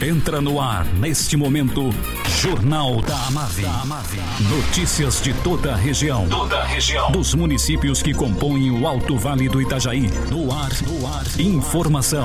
Entra no ar, neste momento, Jornal da Amave. Notícias de toda a região. Dos municípios que compõem o Alto Vale do Itajaí. No ar. Informação.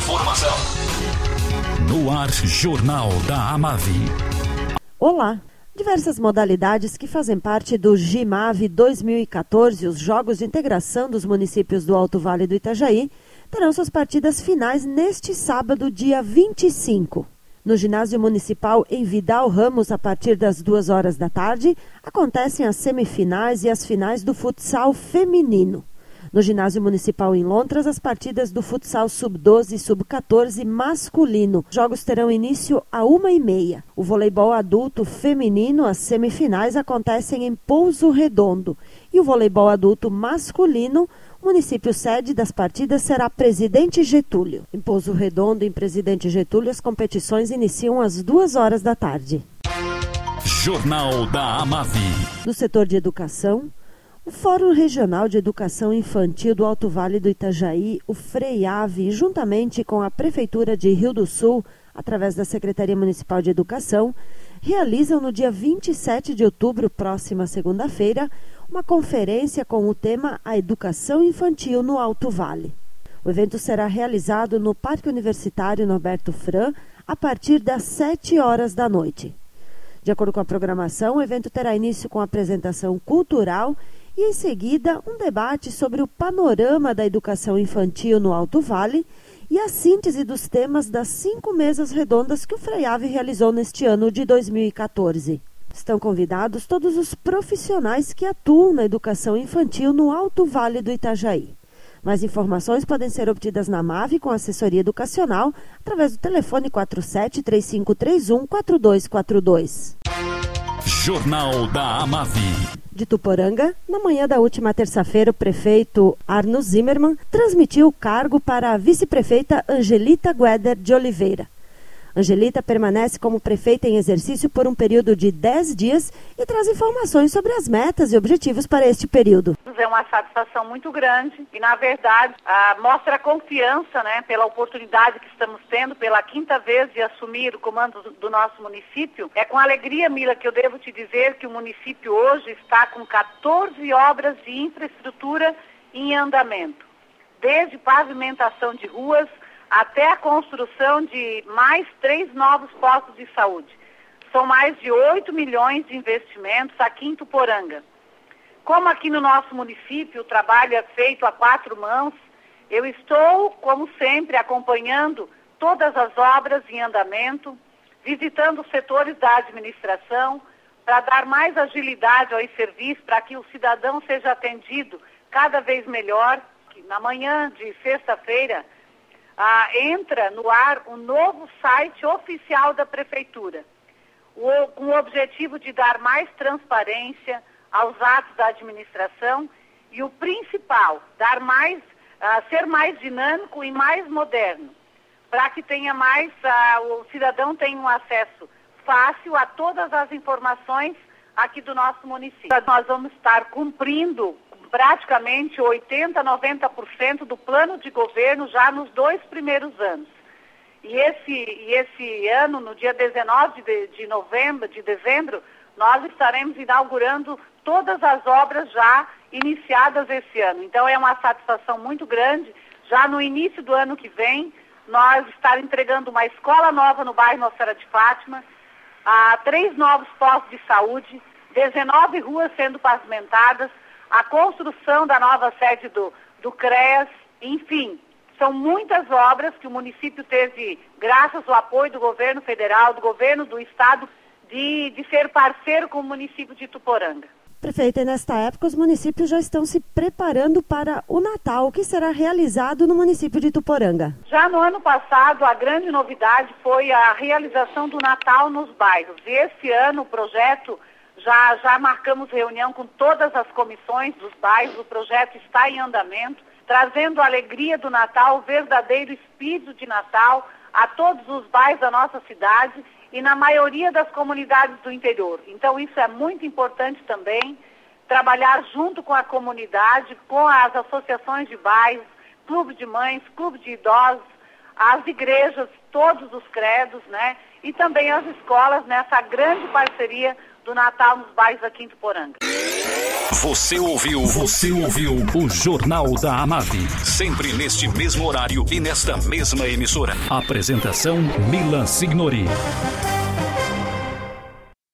No ar, Jornal da Amave. Olá. Diversas modalidades que fazem parte do GIMAVE 2014, os Jogos de Integração dos Municípios do Alto Vale do Itajaí, terão suas partidas finais neste sábado, dia 25. No ginásio municipal em Vidal Ramos, a partir das 2 horas da tarde, acontecem as semifinais e as finais do futsal feminino. No ginásio municipal em Lontras, as partidas do futsal sub-12 e sub-14 masculino. Jogos terão início às 1h30. O voleibol adulto feminino, as semifinais, acontecem em Pouso Redondo. E o voleibol adulto masculino, o município sede das partidas será Presidente Getúlio. Em Pouso Redondo, em Presidente Getúlio, as competições iniciam às 2 horas da tarde. Jornal da Amave. No setor de educação, o Fórum Regional de Educação Infantil do Alto Vale do Itajaí, o FREIAVE, juntamente com a Prefeitura de Rio do Sul, através da Secretaria Municipal de Educação, realizam no dia 27 de outubro, próxima segunda-feira, uma conferência com o tema A Educação Infantil no Alto Vale. O evento será realizado no Parque Universitário Norberto Fran, a partir das 7 horas da noite. De acordo com a programação, o evento terá início com apresentação cultural e, em seguida, um debate sobre o panorama da educação infantil no Alto Vale e a síntese dos temas das 5 mesas redondas que o FREIAVE realizou neste ano de 2014. Estão convidados todos os profissionais que atuam na educação infantil no Alto Vale do Itajaí. Mais informações podem ser obtidas na MAVE com assessoria educacional através do telefone 47-3531-4242. Jornal da Amave. De Tuporanga, na manhã da última terça-feira, o prefeito Arno Zimmermann transmitiu o cargo para a vice-prefeita Angelita Gueder de Oliveira. Angelita permanece como prefeita em exercício por um período de 10 dias e traz informações sobre as metas e objetivos para este período. É uma satisfação muito grande e, na verdade, mostra a confiança, pela oportunidade que estamos tendo pela 5ª vez de assumir o comando do nosso município. É com alegria, Mila, que eu devo te dizer que o município hoje está com 14 obras de infraestrutura em andamento, desde pavimentação de ruas até a construção de mais 3 novos postos de saúde. São mais de 8 milhões de investimentos aqui em Tuporanga. Como aqui no nosso município o trabalho é feito a 4 mãos, eu estou, como sempre, acompanhando todas as obras em andamento, visitando os setores da administração, para dar mais agilidade ao serviço, para que o cidadão seja atendido cada vez melhor. Na manhã de sexta-feira, entra no ar um novo site oficial da Prefeitura, com o objetivo de dar mais transparência aos atos da administração e o principal, ser mais dinâmico e mais moderno, para que o cidadão tenha um acesso fácil a todas as informações aqui do nosso município. Nós vamos estar cumprindo praticamente 80%, 90% do plano de governo já nos 2 primeiros anos. E esse ano, no dia 19 de dezembro, nós estaremos inaugurando todas as obras já iniciadas esse ano. Então é uma satisfação muito grande, já no início do ano que vem, nós estar entregando uma escola nova no bairro Nossa Senhora de Fátima, 3 novos postos de saúde, 19 ruas sendo pavimentadas, a construção da nova sede do CREAS, enfim, são muitas obras que o município teve, graças ao apoio do governo federal, do governo do estado, de ser parceiro com o município de Tuporanga. Prefeita, nesta época os municípios já estão se preparando para o Natal, que será realizado no município de Tuporanga. Já no ano passado, a grande novidade foi a realização do Natal nos bairros. E esse ano o projeto, já marcamos reunião com todas as comissões dos bairros, o projeto está em andamento, trazendo a alegria do Natal, o verdadeiro espírito de Natal a todos os bairros da nossa cidade e na maioria das comunidades do interior. Então isso é muito importante também, trabalhar junto com a comunidade, com as associações de bairros, clube de mães, clube de idosos, as igrejas, todos os credos, né? E também as escolas nessa grande parceria do Natal nos bairros aqui em Tuporanga. Você ouviu o Jornal da Amave, sempre neste mesmo horário e nesta mesma emissora. Apresentação Mila Signori.